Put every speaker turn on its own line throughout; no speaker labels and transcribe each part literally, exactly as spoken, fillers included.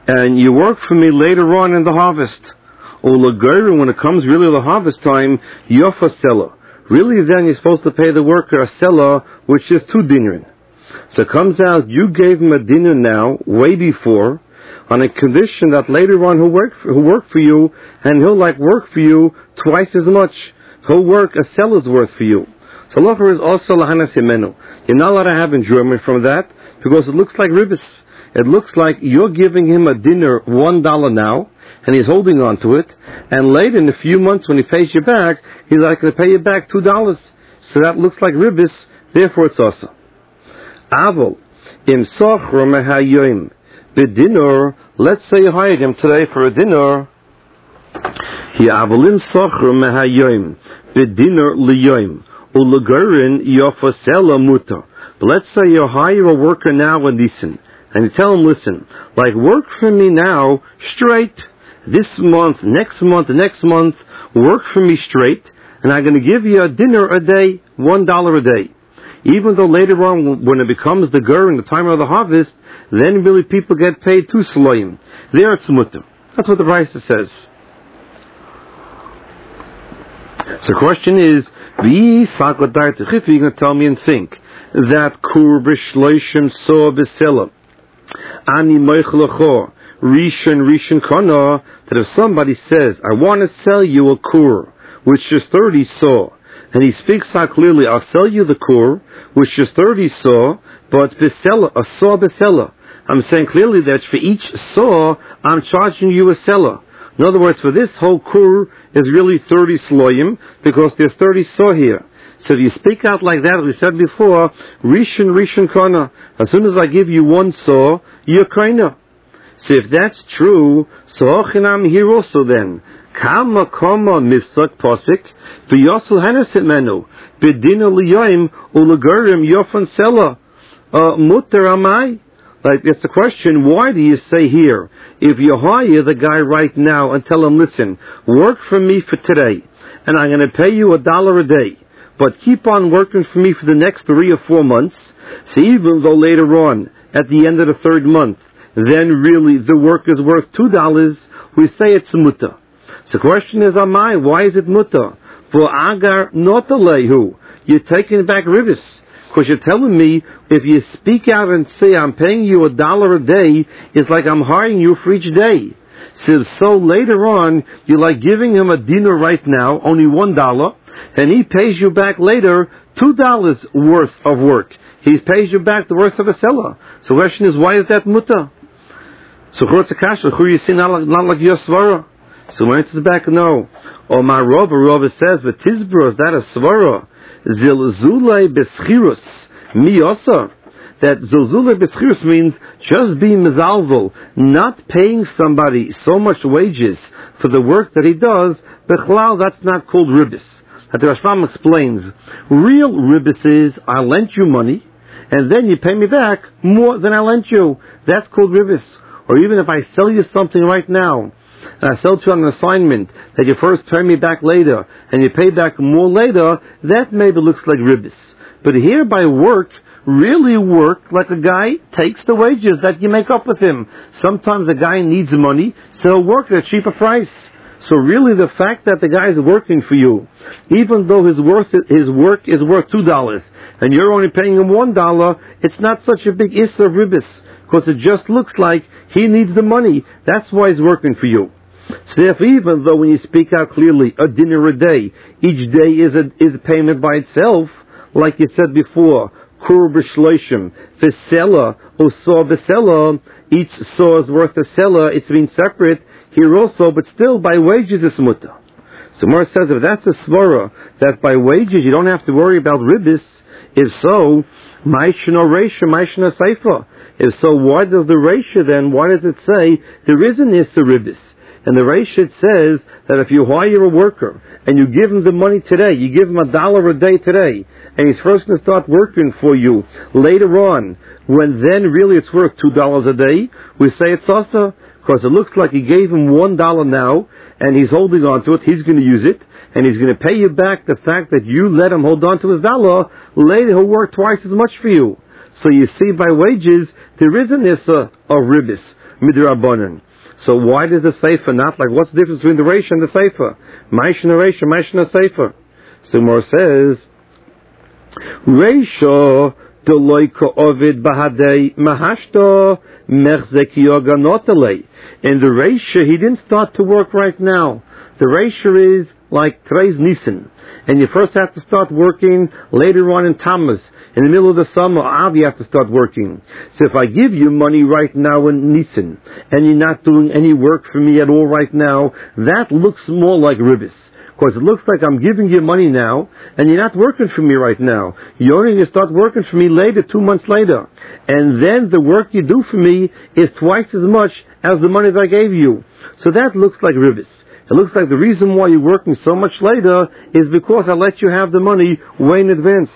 and you work for me later on in the harvest. Ulagayru, when it comes really the harvest time, yofa sela. Really then you're supposed to pay the worker a sela, which is two dinar. So it comes out you gave him a dinar now, way before, on a condition that later on he'll work for, he'll work for you, and he'll like work for you twice as much. He'll work a sela's worth for you. So lofer is also lahanas yemenu. You're not allowed to have enjoyment from that, because it looks like ribbis. It looks like you're giving him a dinar one dollar now, and he's holding on to it, and later in a few months when he pays you back, he's like going to pay you back two dollars. So that looks like ribbis, therefore it's also. Avol, im sochro mehayoim, the dinner, let's say you hired him today for a dinner. He avolim sochro mehayoim, the dinner liyoim, ulagurin yofasela muta. But let's say you hire a worker now in Nisan, and you tell him, listen, like work for me now straight, this month, next month, next month, work for me straight, and I'm going to give you a dinner a day, one dollar a day. Even though later on, when it becomes the gur in the time of the harvest, then really people get paid two slayim. There it's mutter. That's what the Brisa says. So the question is, you're going to tell me and think that kur b'shloishim so b'selam ani moich rishon rishon kana, that if somebody says, I want to sell you a kur which is thirty saw, and he speaks out clearly, I'll sell you the kur which is thirty saw, but besela, a saw besela. I'm saying clearly that for each saw, I'm charging you a seller. In other words, for this whole kur is really thirty sloyim, because there's thirty saw here. So if you speak out like that, as we said before, rishon rishon kana, as soon as I give you one saw, you're kana. So if that's true, so hochinam here also then. Kama kama mifsak posik, v'yosel hanesit menu, b'dina liyoim ulagarim yofan sela, mutter amai. Like, it's the question, why do you say here, if you hire the guy right now and tell him, listen, work for me for today, and I'm going to pay you a dollar a day, but keep on working for me for the next three or four months, so even though later on, at the end of the third month, then really the work is worth two dollars, we say it's mutter. So the question is, amai, why is it mutter? For agar not alehu, you're taking back rivers. Because you're telling me, if you speak out and say, I'm paying you a dollar a day, it's like I'm hiring you for each day. So, so later on, you're like giving him a dinar right now, only one dollar, and he pays you back later two dollars worth of work. He pays you back the worth of a seller. So the question is, why is that mutter? So who you see not like, not like your svara? So when it's back, no. Or my Rava, Rava says, but Tizbro, is that a svara? Zilzulei beschirus miyasa. That zilzulei beschirus means just being mezalzel, not paying somebody so much wages for the work that he does. Bechlal, that's not called ribbis. That the Rashbam explains, real ribbis is I lent you money, and then you pay me back more than I lent you. That's called ribbis. Or even if I sell you something right now, and I sell to you on an assignment that you first pay me back later, and you pay back more later, that maybe looks like ribbis. But here by work, really work like a guy takes the wages that you make up with him. Sometimes the guy needs money, so he'll work at a cheaper price. So really the fact that the guy is working for you, even though his worth, his work is worth two dollars, and you're only paying him one dollar, it's not such a big issue of ribbis, because it just looks like he needs the money. That's why he's working for you. So therefore, even though when you speak out clearly, a dinner a day, each day is a, is a payment by itself, like you said before, kur b'shloishim, v'sela, or saw v'sela, each saw is worth a sela, it's been separate here also, but still by wages it's mutter. So Mor says if that's a svara, that by wages you don't have to worry about ribbis, if so, ma'ishno reisha, ma'ishno seifa. If so, why does the reisha then, why does it say there is an issa ribbis? And the Reishit says that if you hire a worker and you give him the money today, you give him a dollar a day today, and he's first going to start working for you later on, when then really it's worth two dollars a day, we say it's also, because it looks like you gave him one dollar now, and he's holding on to it, he's going to use it, and he's going to pay you back the fact that you let him hold on to his dollar, later he'll work twice as much for you. So you see by wages, there isn't this uh, a ribbis. midrabanan. So why does the Sefer not like, what's the difference between the Reisha and the Sefer? Maish and the Reisha, Maish and the Sefer. So Gemara says, Reisha deloi ka'ovid bahadei mahashto mechzek yoganotale. In the Reisha, he didn't start to work right now. The Reisha is like Treiz Nisan. And you first have to start working later on in Tammuz. In the middle of the summer, Av, you have to start working. So if I give you money right now in Nisan, and you're not doing any work for me at all right now, that looks more like ribbis. Because it looks like I'm giving you money now, and you're not working for me right now. You're only going to start working for me later, two months later. And then the work you do for me is twice as much as the money that I gave you. So that looks like ribbis. It looks like the reason why you're working so much later is because I let you have the money way in advance.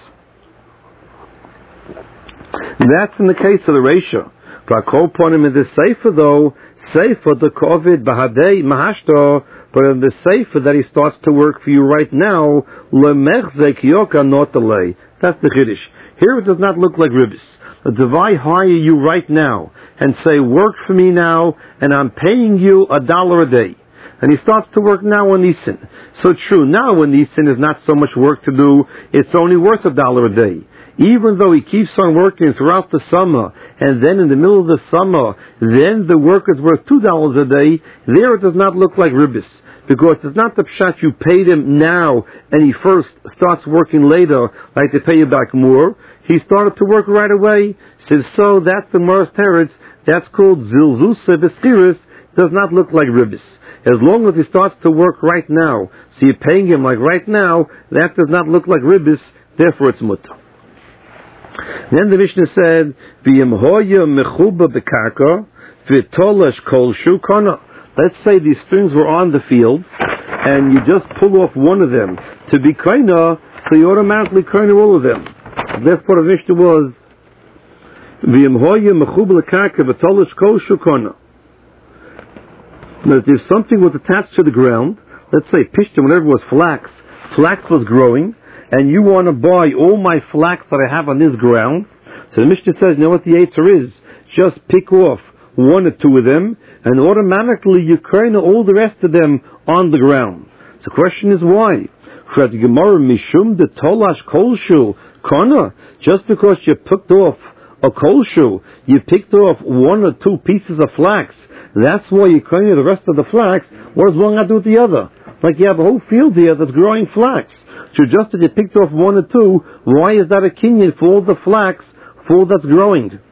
That's in the case of the Reisha. But I call upon him in the Sefer though, Sefer the Kovid Bahadei Mahashto, but in the Sefer that he starts to work for you right now, Lemechzek Yoka Notalei. That's the Chiddush. Here it does not look like ribbis. The Devai hire you right now and say, work for me now, and I'm paying you a dollar a day. And he starts to work now on Nisan. So true, now on Nisan is not so much work to do, it's only worth a dollar a day. Even though he keeps on working throughout the summer, and then in the middle of the summer, then the work is worth two dollars a day, there it does not look like ribbis. Because it's not the pshat you paid him now, and he first starts working later, like to pay you back more. He started to work right away. Says so, that's the Morris Teretz, that's called Zilzusa B'Skiris, does not look like ribbis. As long as he starts to work right now, so you're paying him like right now, that does not look like ribbis, therefore it's mutter. Then the Mishnah said, V'yim hoya mechuba b'karka, v'tolash kol shu kana. Let's say these strings were on the field, and you just pull off one of them to be kaina, so you automatically kaina all of them. Therefore the Mishnah was, V'yim hoya mechuba b'karka, v'tolash kol shu kana. Now, if something was attached to the ground, let's say pishtim, whatever was flax, flax was growing, and you want to buy all my flax that I have on this ground, so the Mishnah says, you know what the Eitzer is? Just pick off one or two of them, and automatically you carry all the rest of them on the ground. So the question is why? Just because you picked off a kolshu, you picked off one or two pieces of flax, that's why you carry the rest of the flax. What does one got to do with the other? Like you have a whole field here that's growing flax. So just that you picked off one or two, why is that a kinyan for all the flax, for all that's growing?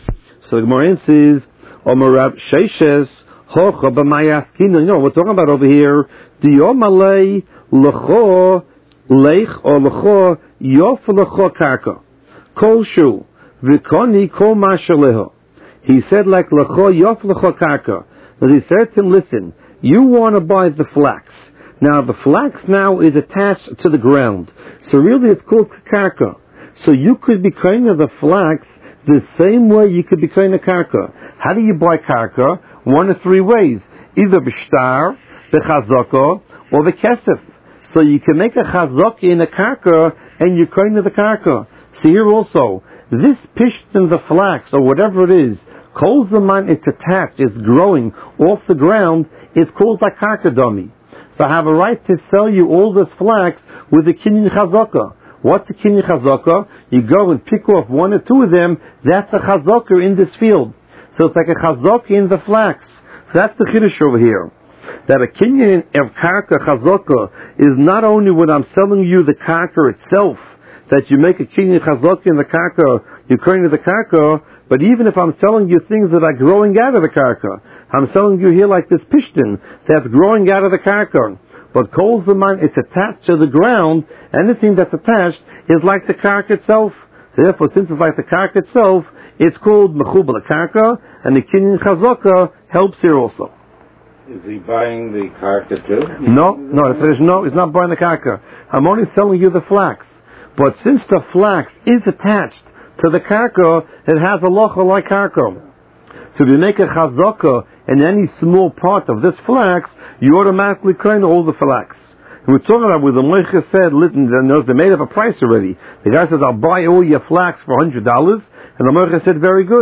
So the Gemara says, Omarab Sheishes, Hocha b'mayaskina. You know, we're talking about over here, Diyomalei l'cho lech or l'cho yof l'cho karka. Kol shu, v'koni kol mashaleho. He said like l'cho yof l'cho karka. But he said to him, listen, you want to buy the flax. Now the flax now is attached to the ground. So really it's called karka. So you could be kind of the flax the same way you could be kind of karka. How do you buy karka? One of three ways. Either b'shtar, b'chazaka, or b'kesef. So you can make a chazaka in a karka and you kind of the karka. So here also, this pisht in the flax or whatever it is, kol zaman it's attached, it's growing off the ground, it's called a karka dummy. So I have a right to sell you all this flax with a kinyan chazaka. What's a kinyan chazaka? You go and pick off one or two of them, that's a chazaka in this field. So it's like a chazaka in the flax. So that's the chiddush over here. That a kinyan of karka chazaka is not only when I'm selling you the karka itself, that you make a kinyan chazaka in the karka, you're carrying the karka, but even if I'm selling you things that are growing out of the karka, I'm selling you here like this pishtin that's growing out of the karka. But kol zaman, it's attached to the ground. Anything that's attached is like the karka itself. Therefore, since it's like the karka itself, it's called mechubal karka, and the kinyan chazaka helps here also.
Is he buying the karka too?
No, no, it says no, it's not buying the karka. I'm only selling you the flax. But since the flax is attached to the karka, it has a locha like karka. So if you make a chazaka in any small part of this flax, you automatically claim all the flax. And we're talking about where the Moicha said, listen, they made up a price already. The guy says, I'll buy all your flax for one hundred dollars. And the Moicha said, very good.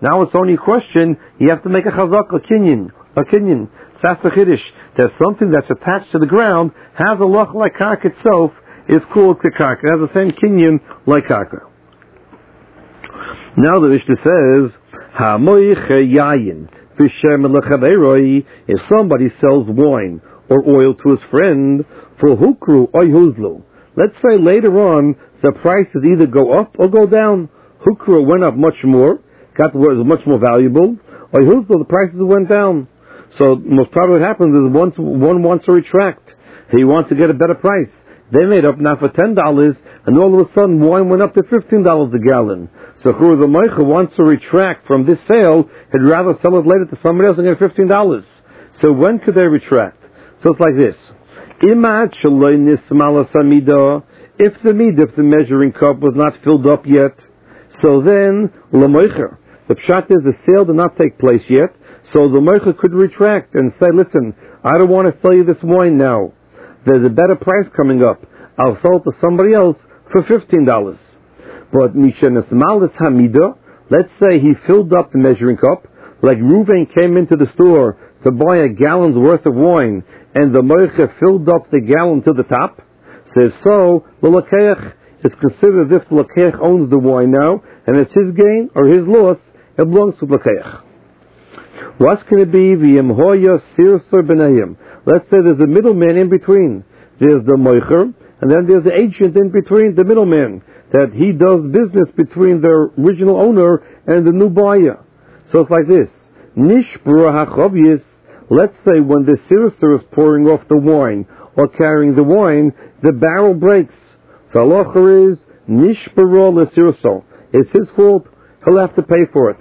Now it's only a question, you have to make a chazak, a kinyan, a kinyan. That's the chiddush. That something that's attached to the ground has a loch like karka itself, is called karka. It has the same kinyan like karka. Now the Mishnah says, Ha'moiche yayin, if somebody sells wine or oil to his friend, for hukru oy huzlu. Let's say later on, the prices either go up or go down. Hukru went up much more, got was much more valuable. Oy huzlu, the prices went down. So most probably what happens is once one wants to retract. He wants to get a better price. They made up now for ten dollars, and all of a sudden wine went up to fifteen dollars a gallon. So who the Meicha wants to retract from this sale, he'd rather sell it later to somebody else and get fifteen dollars. So when could they retract? So it's like this. If the mid, if the measuring cup was not filled up yet, so then, l'moicher. The pshat is the sale did not take place yet, so the moicher could retract and say, listen, I don't want to sell you this wine now. There's a better price coming up. I'll sell it to somebody else for fifteen dollars. But mishenesmalis hamida, let's say he filled up the measuring cup, like Reuven came into the store to buy a gallon's worth of wine, and the moicher filled up the gallon to the top. Says so, the lakeach is considered as if the lakeach owns the wine now, and it's his gain or his loss. It belongs to the lakeach. What's going to be the imhoya sirsur benayim? Let's say there's a middleman in between. There's the moicher, and then there's the agent in between, the middleman, that he does business between the original owner and the new buyer. So it's like this. Nishbura hachovyis. Let's say when the sirsur is pouring off the wine or carrying the wine, the barrel breaks. So halacha is nishbura l'sirsur. It's his fault. He'll have to pay for it.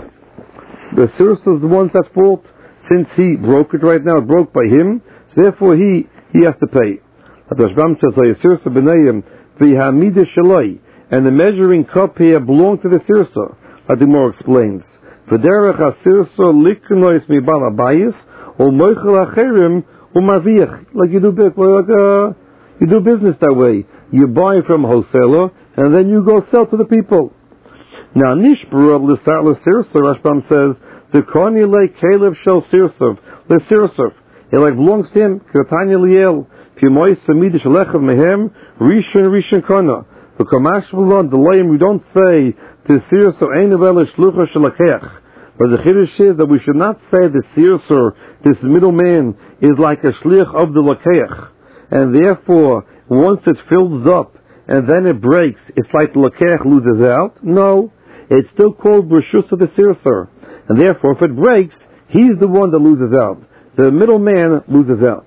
The sirsur is the one's at fault. Since he broke it right now, it broke by him. So therefore he he has to pay. The Rashbam says, "Sirsur b'nayim v'hamida shaloi," and the measuring cup here belonged to the sirsur. The Gemara explains. V'derech hasirsur liknois mibal abayis or moichel acherim u'marviach. Like you do, like uh, you do business that way. You buy from a wholesaler and then you go sell to the people. Now nishbur of l'sar l'sirsur, Rashbam says, the koni le kelev shel sirsur l'sirsur. It like belongs to him. Katanya liel. Pimois samidish lechav mehem rishon rishon kona. The kamash v'lon delayim. We don't say the sirsur ein avel shlucha shelakech. But the chiddush is that we should not say the sirsur, this middleman, is like a shlich of the lakech, and therefore once it fills up and then it breaks, it's like the lakech loses out. No, it's still called breshus of the sirsur, and therefore if it breaks, he's the one that loses out. The middleman loses out.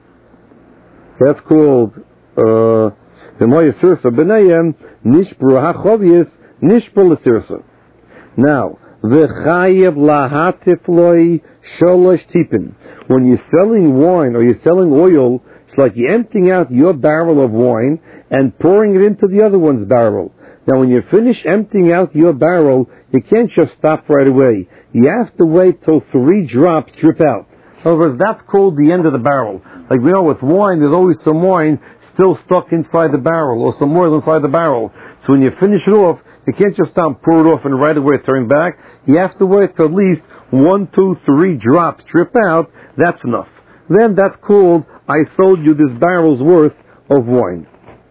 That's called the moya sirsur b'nayim nishbur hachovyis nishbur l'sirsur. Now. V'chayev lahatif loy sholosh tipin. When you're selling wine or you're selling oil, it's like you're emptying out your barrel of wine and pouring it into the other one's barrel. Now when you finish emptying out your barrel, you can't just stop right away. You have to wait till three drops drip out. In other words, that's called the end of the barrel. Like we know with wine, there's always some wine still stuck inside the barrel or some more inside the barrel. So when you finish it off, you can't just stop, pour it off, and right away turn back. You have to wait till at least one, two, three drops drip out. That's enough. Then that's called, I sold you this barrel's worth of wine.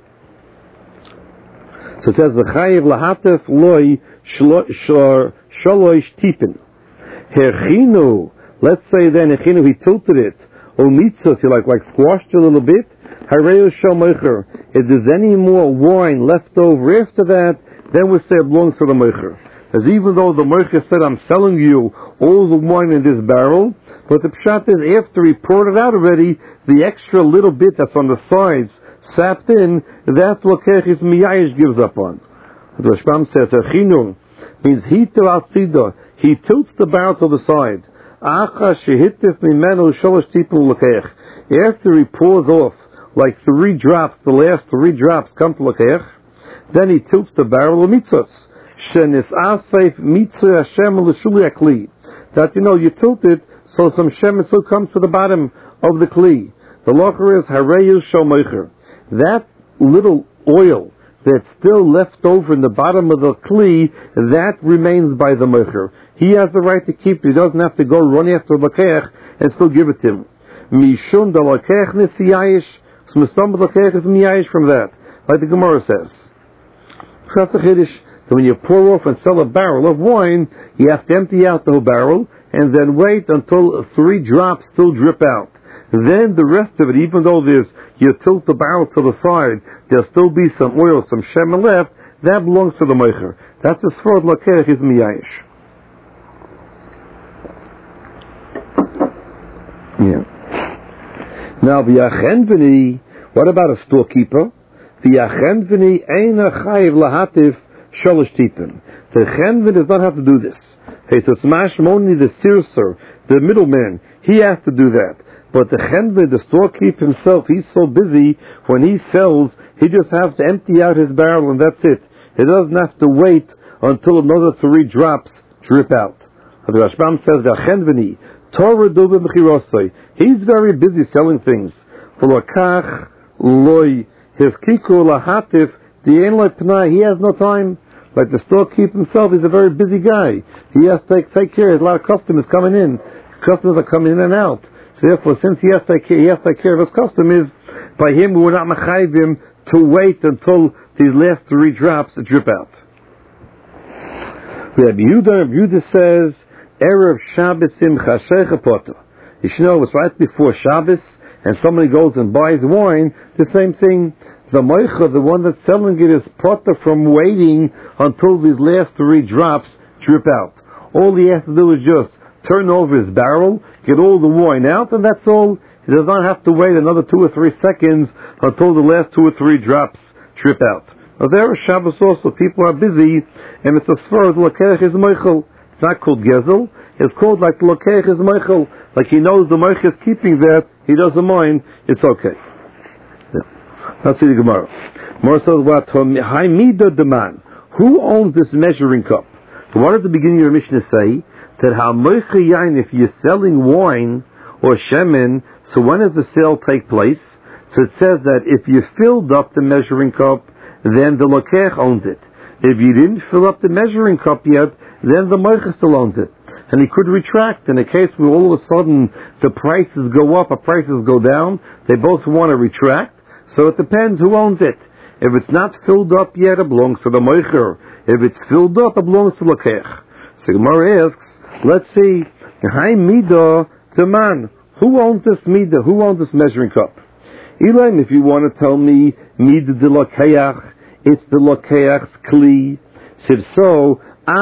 So it says, V'chayev lahatef loy shalosh tipin. Herchinu. Let's say then, Herchinu, he tilted it. O mitzvah, he like, like squashed it a little bit. Hareu shal moicher. If there's any more wine left over after that, then we say it belongs to the moicher. As even though the moicher said, I'm selling you all the wine in this barrel, but the pshat is after he poured it out already, the extra little bit that's on the sides, sapped in, that's what Kechis Miyayish gives up on. The Rashbam says, Echinu means he to he tilts the barrel to the side. After he pours off, like three drops, the last three drops come to Lekech, then he tilts the barrel of mitzvahs. That, you know, you tilt it so some shem still comes to the bottom of the kli. The locher is hareyu shel moicher. That little oil that's still left over in the bottom of the kli, that remains by the moicher. he has the right to keep it. He doesn't have to go run after the Lakech and still give it to him. Mishun da Lakech nesiyayish. So some of the Lakech is miyayish from that. Like the Gemara says. That's the Chiddush. So when you pour off and sell a barrel of wine, you have to empty out the whole barrel and then wait until three drops still drip out. Then the rest of it, even though there's, you tilt the barrel to the side, there'll still be some oil, some shemen left, that belongs to the Meicher. That's as far as Lakech is miyayish. Yeah. Now, v'yachenveni, what about a storekeeper? V'yachenveni eina chayiv lahatif sholosh tipin. The chenven does not have to do this. Hey, so it's mashma only the sirser, the middleman, he has to do that. But the chenven, the storekeeper himself, he's so busy, when he sells, he just has to empty out his barrel and that's it. He doesn't have to wait until another three drops drip out. The Rashbam says, v'yachenveni, Torah dobe mechirosai. He's very busy selling things. V'lokach loy, his kiku lahatif, the ein loy pnai, he has no time. Like the storekeeper himself, he's a very busy guy. He has to take, take care. There's a lot of customers coming in. Customers are coming in and out. So therefore, since he has to take care, he has to take care of his customers, by him we will not mechayiv him to wait until these last three drops drip out. Rabbi Yehuda, Rabbi Yehuda says, Erev Shabbos Simcha Shecha Potter. You should know it's right before Shabbos, and somebody goes and buys wine, the same thing. The Meicher, the one that's selling it, is Potter from waiting until these last three drops drip out. All he has to do is just turn over his barrel, get all the wine out, and that's all. He does not have to wait another two or three seconds until the last two or three drops drip out. Now there is Shabbos also, people are busy, and it's as far as Lakech is Meichel. It's not called Gezel, it's called like Lakech is Meichel. Like he knows the Meichel is keeping that, he doesn't mind, it's okay. Let's see the Gemara. Gemara says, "What Haimida demand? Who owns this measuring cup?" So what did the beginning of your Mishnah say? That Hamoicha Yain, if you're selling wine or shemen, so when does the sale take place? So it says that if you filled up the measuring cup, then the Lokech owns it. If you didn't fill up the measuring cup yet, then the Moicha still owns it. And he could retract. In a case where all of a sudden the prices go up or prices go down, they both want to retract. So it depends who owns it. If it's not filled up yet, it belongs to the Moicher. If it's filled up, it belongs to Lakech. So Gemara asks, let's see, Hai Mida, the man, who owns this Mida? Who owns this measuring cup? Elaine, if you want to tell me, Mida de Lakeach, it's the Lakeach's Kli. If so,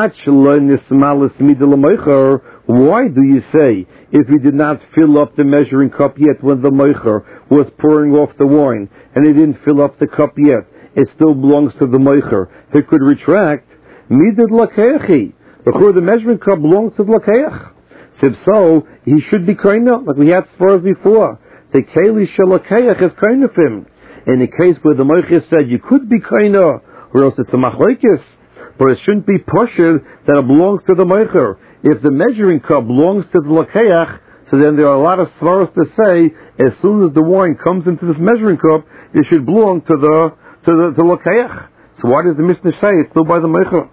why do you say, if he did not fill up the measuring cup yet when the Meicher was pouring off the wine, and he didn't fill up the cup yet, it still belongs to the Meicher, he could retract, Midid Lakeachi. The measuring cup belongs to the Lakeach. If so, he should be kaina, like we had as far as before. The Keli Shalakeach is kaina of him. In the case where the Meicher said you could be kaina, or else it's a machlekes, but it shouldn't be pushed that it belongs to the Meicher. If the measuring cup belongs to the Lakeach, so then there are a lot of svaros to say, as soon as the wine comes into this measuring cup, it should belong to the to the to Lakeach. So why does the Mishnah say it's still by the Meicher?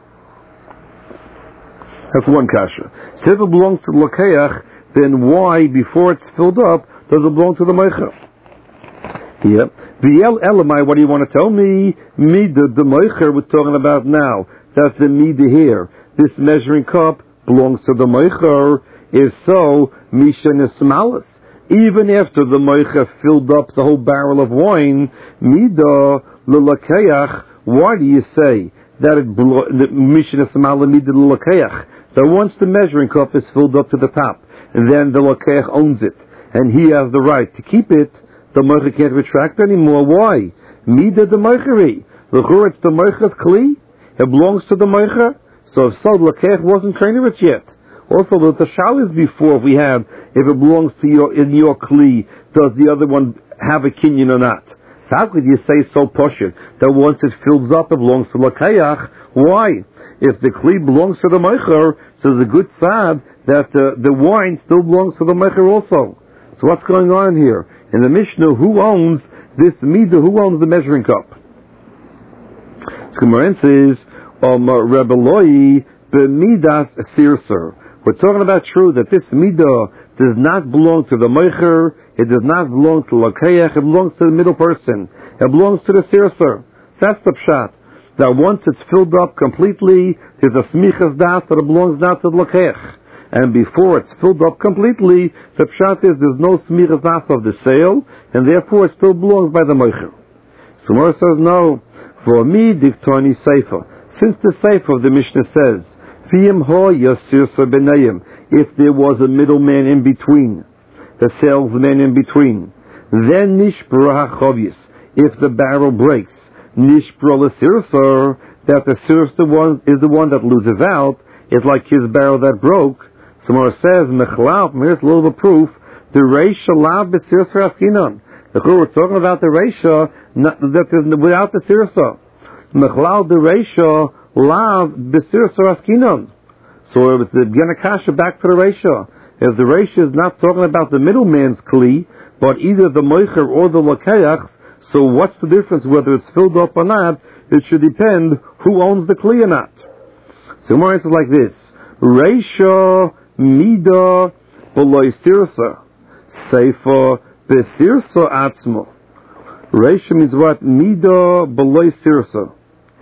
That's one kasha. So if it belongs to the Lakeach, then why, before it's filled up, does it belong to the Meicher? Yep. V'yel elamai, what do you want to tell me? Mida, the Meicher we're talking about now. That's the Mida here. This measuring cup belongs to the Meicher. If so, Misha Nesmalis. Even after the Meicher filled up the whole barrel of wine, Mida, L'Lakeach, why do you say that it belongs, Misha Nesmalis, Mida, L'Lakeach? That once the measuring cup is filled up to the top, and then the Lakeach owns it, and he has the right to keep it, the Meicher can't retract anymore. Why? Mida the Meicheri. L'chur, it's the Meicher's Kli. It belongs to the Meicher. So if so, the Lakeach wasn't training it yet. Also, the Shal is before we have, if it belongs to your, in your Kli, does the other one have a kinyan or not? So how could you say so poshut, that once it fills up, it belongs to Lakeach? Why? If the Kli belongs to the Meicher, so there's a good sad that the, the wine still belongs to the Meicher also. So what's going on here? In the Mishnah, who owns this Mida? Who owns the measuring cup? So Gemara says, um, Rebbe Loi b'midas sirser. We're talking about true that this midah does not belong to the moicher, it does not belong to lakeach, it belongs to the middle person. It belongs to the sirser. That's the pshat. That once it's filled up completely, there's a smichas das that it belongs now to the lakeach. And before it's filled up completely, the pshat is there's no smichas das of the sale, and therefore it still belongs by the moicher. So Mor says no. For me, diktoni seifa. Since the seifa of the Mishnah says, V'yim ho yasirsa b'nayim, if there was a middleman in between, the salesman in between, then nishbra hachovyis, if the barrel breaks, nishbra l'sirsa, that the sirsa one is the one that loses out, it's like his barrel that broke. Somewhere says, mechlav, here's a little bit of proof, the reisha lav b'sirsa askinon. We're talking about the reisha, that is without the sirsa. Mechlav the reisha, lav b'sirsa askinon. So it's the Ganakasha back to the reisha. If the reisha is not talking about the middleman's kli, but either the moicher or the lakeach, so what's the difference whether it's filled up or not? It should depend who owns the kli or not. So more answers like this: reisha mida b'loy sirsa, seifa b'sirsa atzmo. Reisha means what? Mida b'loy sirsa.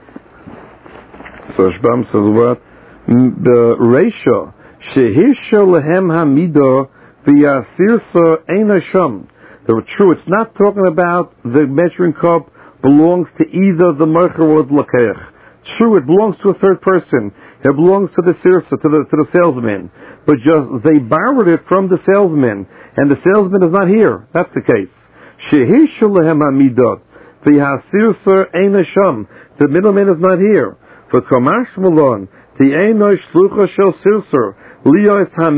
So Shbam says what? The reisha shehisha lehem hamida v'yasirsa ein hasham. The true, it's not talking about the measuring cup belongs to either the mercher or the lakeach. True, it belongs to a third person. It belongs to the sirsa, to the to the salesman. But just they borrowed it from the salesman, and the salesman is not here. That's the case. Shehisha lehem hamida v'yasirsa ein hasham. The middleman is not here. For Kamash Malon, the Einosh Lucha Shel Sirser, Liyos Ham